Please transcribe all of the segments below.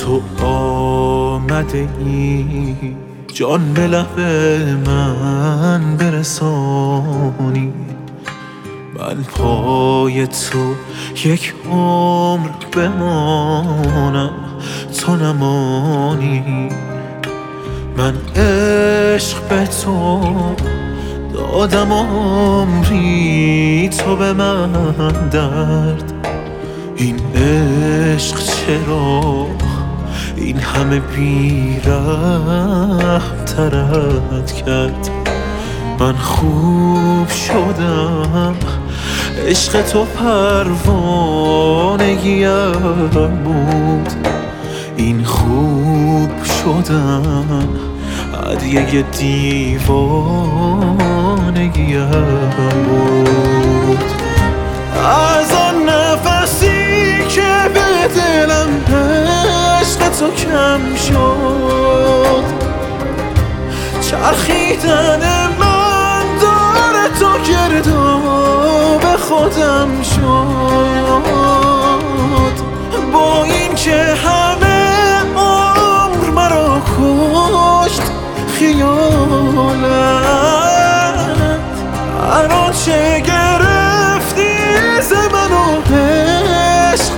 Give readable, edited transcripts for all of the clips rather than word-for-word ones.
تو آمده ای جان به لب من برسانی، من پای تو یک عمر بمانم تو نمانی. من عشق به تو دادم عمری، تو به من درد. این عشق چرا این همه بی‌رحم ترت کرد؟ من خوب شدم عشق تو پروانگیم بود، این خوب شدن هدیه دیوانگیم بود. از آن نفسی که به دلم عشق تو کم شد، چرخیدن من داره تو گرداب خودم شد. با این که همه عمر مرا کشت خیالت، الان چه گرفتی ز من و عشق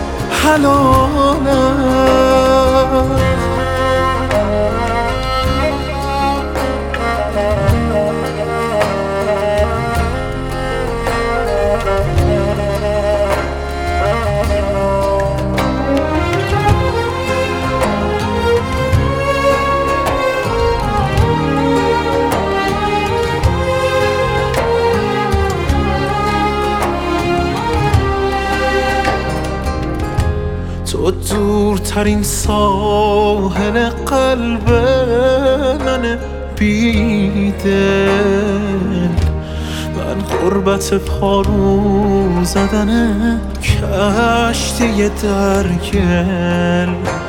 حلالت. تو دورترین ساحل قلب من بیدل، من غربت پارو زدن کشتی در گل.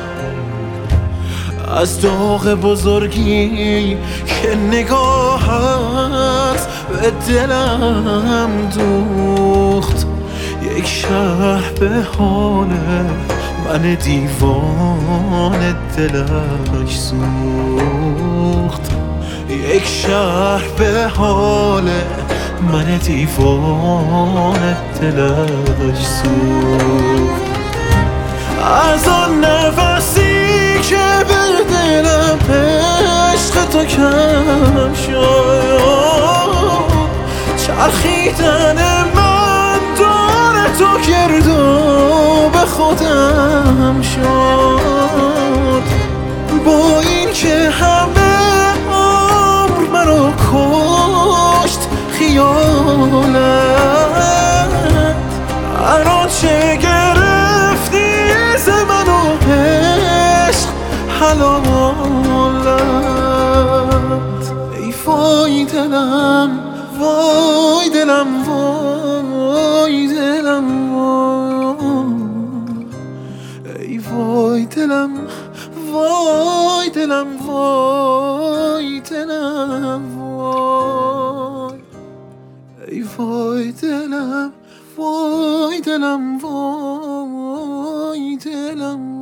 از داغ بزرگی که نگاهت به دلم دوخت، یک شهر به حال من دیوان دلش سوخت، یک شهر به حال من دیوان دلش سوخت. از آن نفسی که به دلم عشق تو کم شد، چرخیدن من دور تو گرداب خودم شد. با این که همه عمر مرا کشت خیالت، الان چه گرفتی ز من و عشق حلالت. ای وای دلم وای دلم وای دلم وای، ای وای دلم وای دلم وای دلم وای، ای وای دلم وای دلم وای دلم